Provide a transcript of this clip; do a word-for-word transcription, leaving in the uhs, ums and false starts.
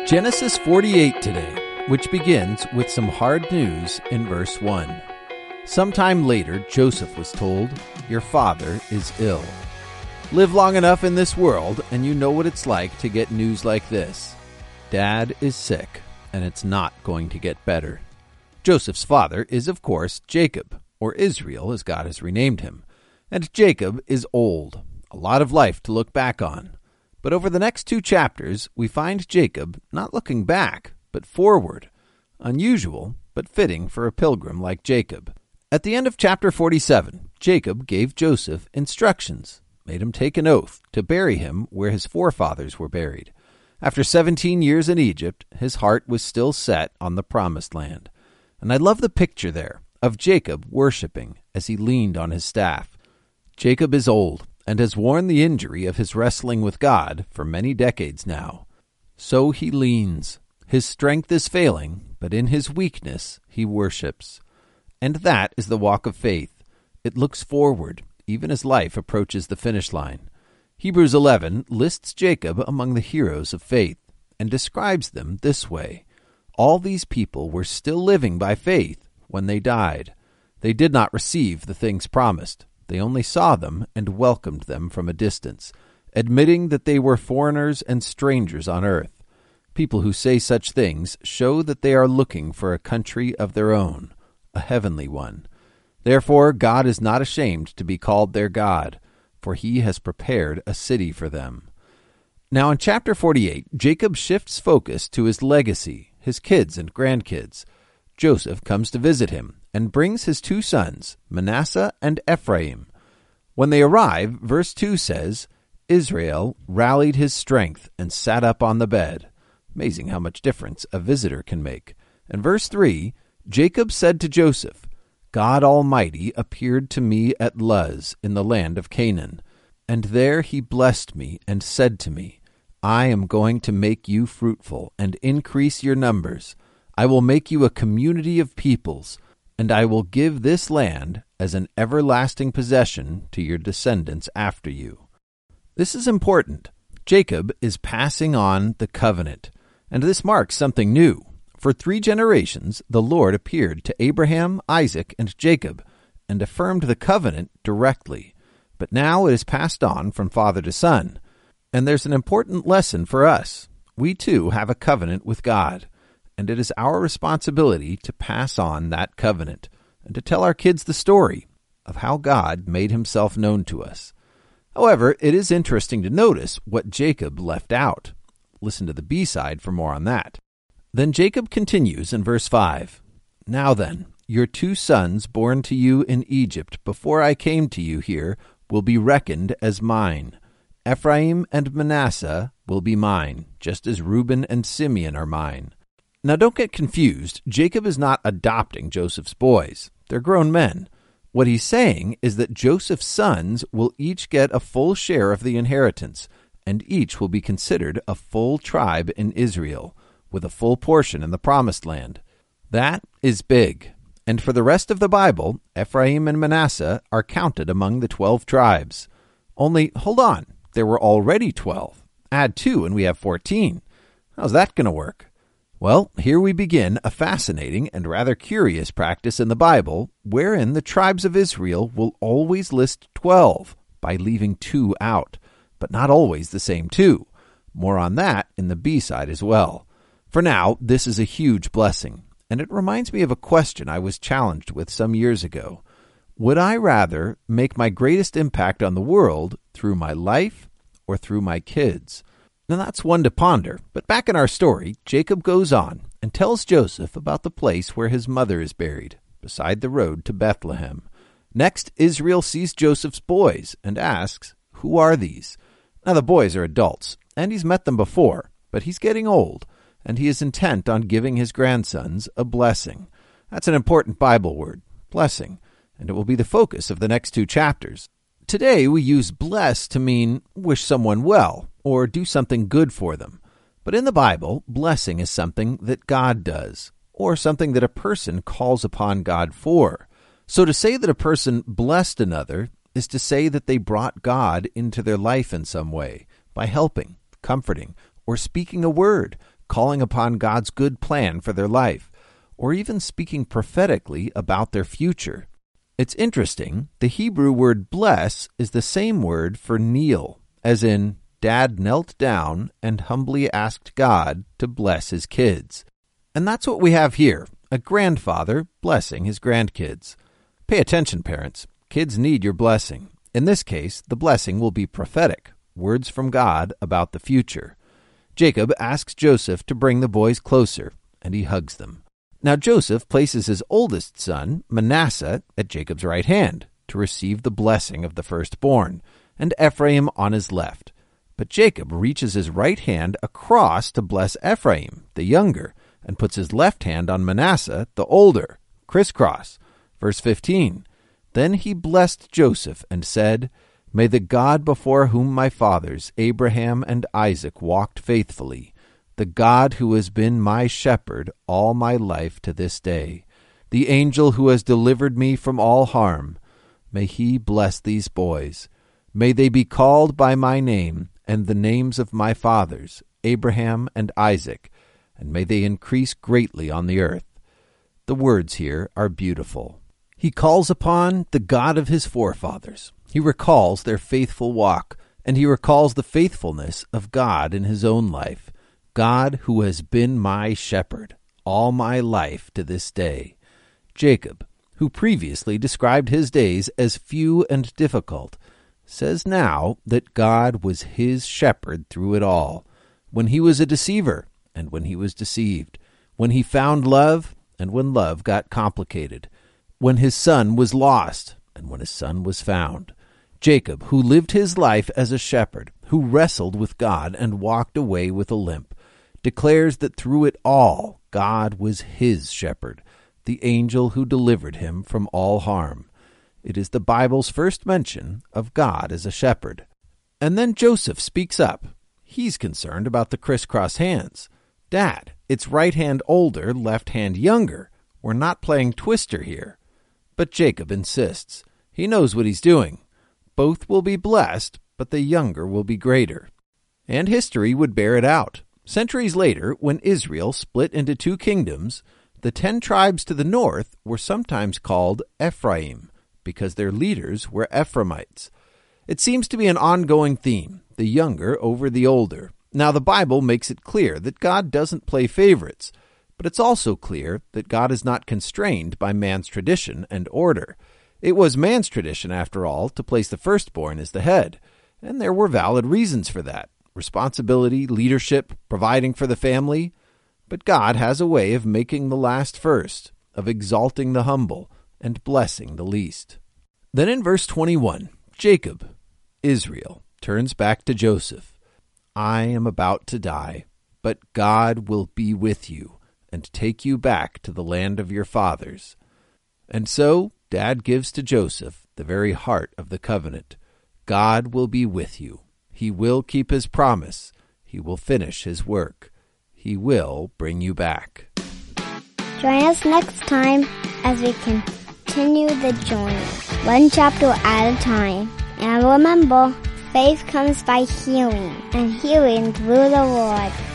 Genesis forty-eight today, which begins with some hard news in verse one. Sometime later, Joseph was told, "Your father is ill." Live long enough in this world, and you know what it's like to get news like this. Dad is sick, and it's not going to get better. Joseph's father is, of course, Jacob, or Israel as God has renamed him. And Jacob is old, a lot of life to look back on. But over the next two chapters, we find Jacob not looking back, but forward. Unusual, but fitting for a pilgrim like Jacob. At the end of chapter forty-seven, Jacob gave Joseph instructions, made him take an oath to bury him where his forefathers were buried. After seventeen years in Egypt, his heart was still set on the promised land. And I love the picture there of Jacob worshiping as he leaned on his staff. Jacob is old and has worn the injury of his wrestling with God for many decades now. So he leans. His strength is failing, but in his weakness he worships. And that is the walk of faith. It looks forward, even as life approaches the finish line. Hebrews eleven lists Jacob among the heroes of faith and describes them this way. All these people were still living by faith when they died. They did not receive the things promised. They only saw them and welcomed them from a distance, admitting that they were foreigners and strangers on earth. People who say such things show that they are looking for a country of their own, a heavenly one. Therefore, God is not ashamed to be called their God, for he has prepared a city for them. Now in chapter forty-eight, Jacob shifts focus to his legacy, his kids and grandkids. Joseph comes to visit him and brings his two sons, Manasseh and Ephraim. When they arrive, verse two says, Israel rallied his strength and sat up on the bed. Amazing how much difference a visitor can make. And verse three, Jacob said to Joseph, God Almighty appeared to me at Luz in the land of Canaan, and there he blessed me and said to me, I am going to make you fruitful and increase your numbers. I will make you a community of peoples, and I will give this land as an everlasting possession to your descendants after you. This is important. Jacob is passing on the covenant, and this marks something new. For three generations, the Lord appeared to Abraham, Isaac, and Jacob, and affirmed the covenant directly. But now it is passed on from father to son. And there's an important lesson for us. We too have a covenant with God, and it is our responsibility to pass on that covenant and to tell our kids the story of how God made himself known to us. However, it is interesting to notice what Jacob left out. Listen to the B-side for more on that. Then Jacob continues in verse five, Now then, your two sons born to you in Egypt before I came to you here will be reckoned as mine. Ephraim and Manasseh will be mine, just as Reuben and Simeon are mine. Now don't get confused. Jacob is not adopting Joseph's boys. They're grown men. What he's saying is that Joseph's sons will each get a full share of the inheritance, and each will be considered a full tribe in Israel, with a full portion in the promised land. That is big. And for the rest of the Bible, Ephraim and Manasseh are counted among the twelve tribes. Only, hold on, there were already twelve. Add two and we have fourteen. How's that going to work? Well, here we begin a fascinating and rather curious practice in the Bible, wherein the tribes of Israel will always list twelve by leaving two out, but not always the same two. More on that in the B-side as well. For now, this is a huge blessing, and it reminds me of a question I was challenged with some years ago. Would I rather make my greatest impact on the world through my life or through my kids? Now that's one to ponder, but back in our story, Jacob goes on and tells Joseph about the place where his mother is buried, beside the road to Bethlehem. Next, Israel sees Joseph's boys and asks, Who are these? Now the boys are adults, and he's met them before, but he's getting old, and he is intent on giving his grandsons a blessing. That's an important Bible word, blessing, and it will be the focus of the next two chapters. Today we use bless to mean wish someone well, or do something good for them. But in the Bible, blessing is something that God does, or something that a person calls upon God for. So to say that a person blessed another is to say that they brought God into their life in some way, by helping, comforting, or speaking a word, calling upon God's good plan for their life, or even speaking prophetically about their future. It's interesting, the Hebrew word bless is the same word for kneel, as in, Dad knelt down and humbly asked God to bless his kids. And that's what we have here, a grandfather blessing his grandkids. Pay attention, parents. Kids need your blessing. In this case, the blessing will be prophetic, words from God about the future. Jacob asks Joseph to bring the boys closer, and he hugs them. Now Joseph places his oldest son, Manasseh, at Jacob's right hand to receive the blessing of the firstborn, and Ephraim on his left. But Jacob reaches his right hand across to bless Ephraim, the younger, and puts his left hand on Manasseh, the older, crisscross. Verse fifteen, Then he blessed Joseph and said, May the God before whom my fathers, Abraham and Isaac, walked faithfully, the God who has been my shepherd all my life to this day, the angel who has delivered me from all harm, may he bless these boys. May they be called by my name and the names of my fathers, Abraham and Isaac, and may they increase greatly on the earth. The words here are beautiful. He calls upon the God of his forefathers. He recalls their faithful walk, and he recalls the faithfulness of God in his own life. God who has been my shepherd all my life to this day. Jacob, who previously described his days as few and difficult, says now that God was his shepherd through it all, when he was a deceiver and when he was deceived, when he found love and when love got complicated, when his son was lost and when his son was found. Jacob, who lived his life as a shepherd, who wrestled with God and walked away with a limp, declares that through it all God was his shepherd, the angel who delivered him from all harm. It is the Bible's first mention of God as a shepherd. And then Joseph speaks up. He's concerned about the crisscross hands. Dad, it's right hand older, left hand younger. We're not playing Twister here. But Jacob insists. He knows what he's doing. Both will be blessed, but the younger will be greater. And history would bear it out. Centuries later, when Israel split into two kingdoms, the ten tribes to the north were sometimes called Ephraim, because their leaders were Ephraimites. It seems to be an ongoing theme, the younger over the older. Now, the Bible makes it clear that God doesn't play favorites, but it's also clear that God is not constrained by man's tradition and order. It was man's tradition, after all, to place the firstborn as the head, and there were valid reasons for that. Responsibility, leadership, providing for the family. But God has a way of making the last first, of exalting the humble, and blessing the least. Then in verse twenty-one, Jacob, Israel, turns back to Joseph. I am about to die, but God will be with you and take you back to the land of your fathers. And so Dad gives to Joseph the very heart of the covenant. God will be with you. He will keep his promise. He will finish his work. He will bring you back. Join us next time as we continue the journey, one chapter at a time. And remember, faith comes by hearing, and hearing through the Word.